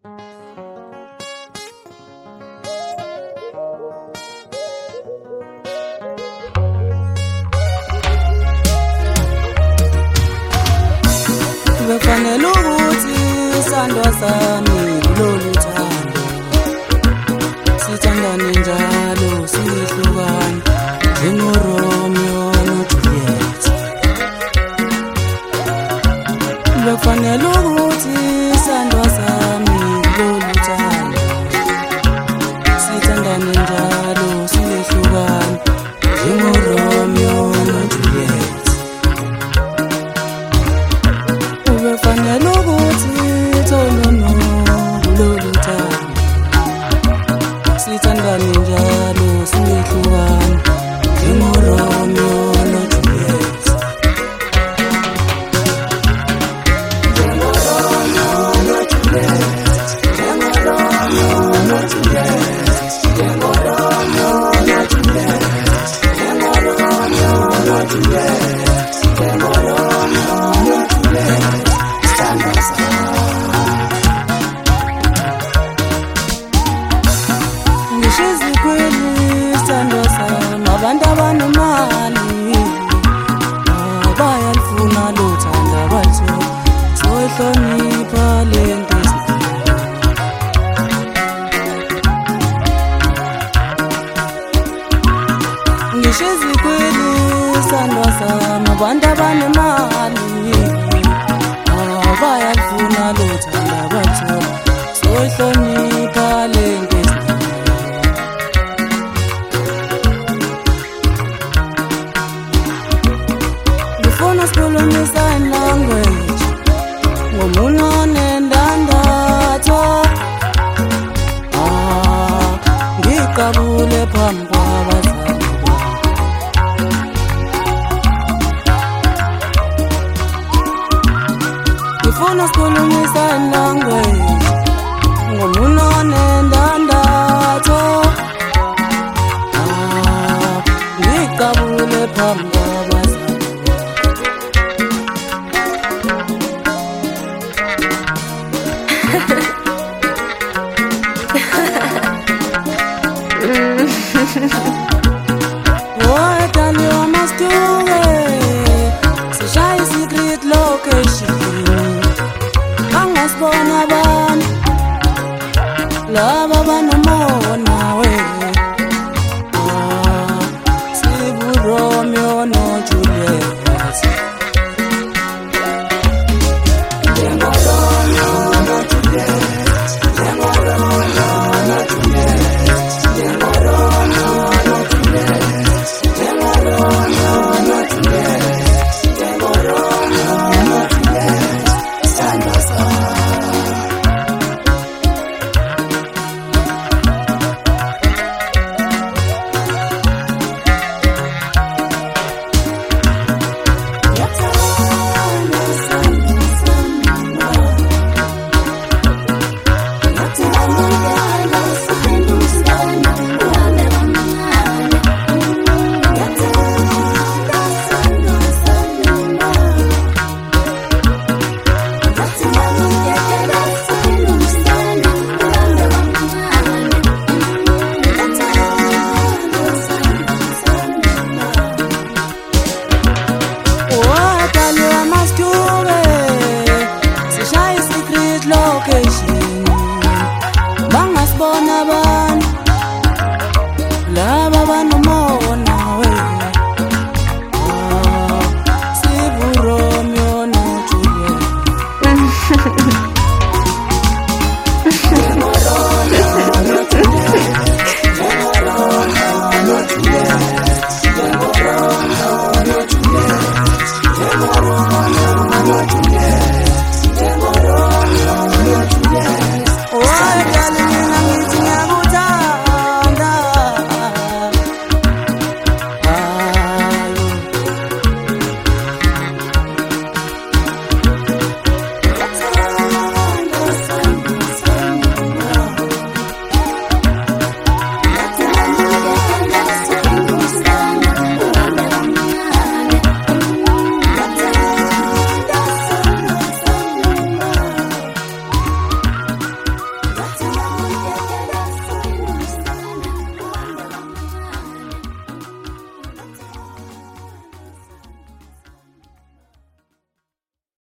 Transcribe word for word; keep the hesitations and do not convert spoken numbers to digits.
Befanele ukuthi isandwa sami kulolu thando, sithandane njalo sihlukane njengoRomeo noJuliet. Befanele ukuthi isandwa sami kulolu thando, sithandane njalo sihlukane njengoRomeo noJuliet. Befanele ukuthi thonono kulolu thando, sithandane njalo sihlukane njengoRomeo noJuliet. njengoRomeo noJuliet, njengoRomeo noJuliet, njengoRomeo noJuliet, njengoRomeo noJuliet, njengoRomeo noJuliet. Ngishizi kweli isandwa sami, abantu abanemali bayalifuna lo thando abaluthola, soyihlonipha lento ezinkulu. Ngishizi kweli isandwa sami, abantu abanemali bayalifuna lo thando abaluthola, soyihlonipha lento ezinkulu. Ngifuna sikhulume sign language ngomuno nendandatho, ah ngiqabule phambi kwabazali bami. Ngifuna sikhulume sign language ngomuno nendandatho, ah ngiqabule phambi kwabazali. Oh, tell you my story. Sishaya secret location. Angasibona abantu laba bano